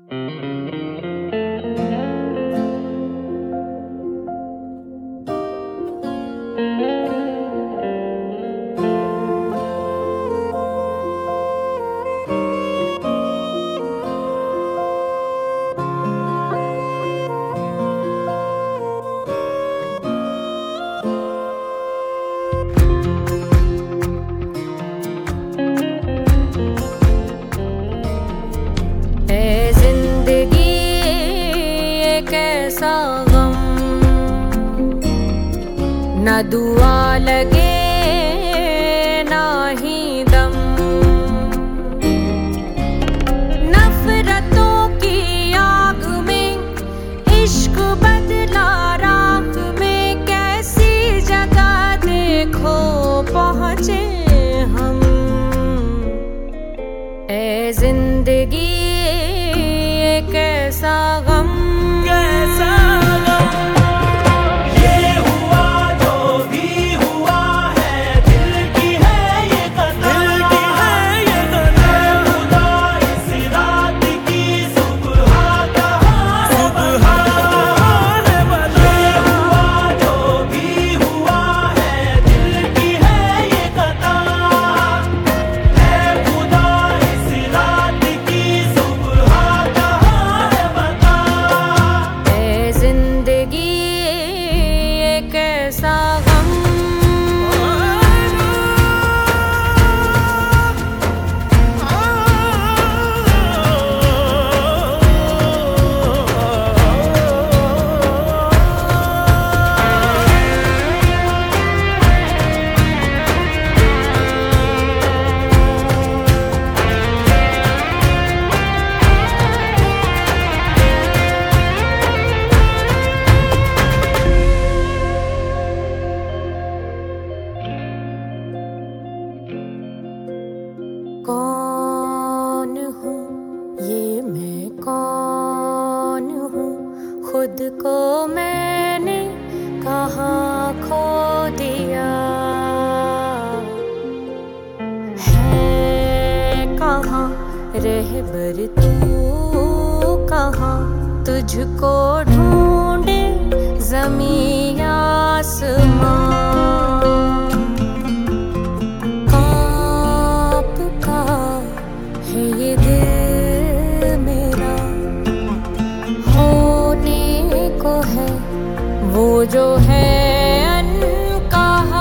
कैसा गम, न दुआ लगे ना ही दम। नफरतों की आग में इश्क बदला राख में, कैसी जगह देखो पहुँचे हम। ए जिंदगी कैसा गम, कैसा गम, ये हुआ जो भी हुआ है, दिल की है ये कथा, दिल की है ये कथा। खुदा इस रात की सुबह कहाँ है बता, ये हुआ जो भी हुआ है, दिल की है ये कथा। खुदा इस रात की सुबह कहाँ है बता। जिंदगी कैसा गम, कौन हूँ ये मैं कौन हूँ, खुद को मैंने कहाँ खो दिया है। कहाँ रहबर तू कहाँ, तुझको ढूंढे ज़मीं आसमां। ये दिल मेरा होने को है वो जो है अनकहा।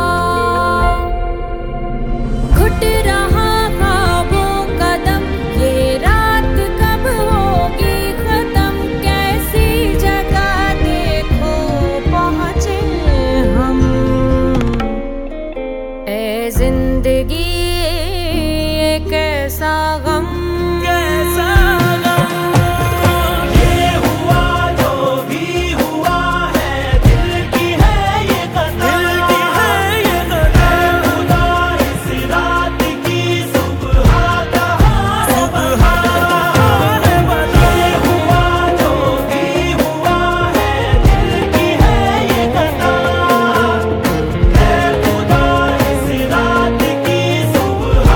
घुट रहा ख्वाबों कदम, ये रात कब होगी खत्म। कैसी जगह देखो पहुँचे हम। ए जिंदगी कैसा गम, कैसा गम, ये हुआ जो भी हुआ है, दिल की है ये कथा, दिल की है ये कथा। खुदा इस रात की सुबह कहाँ है बता, ये हुआ जो भी हुआ है, दिल की है ये कथा। खुदा इस रात की सुबह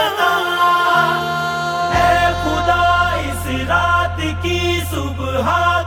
की सुबह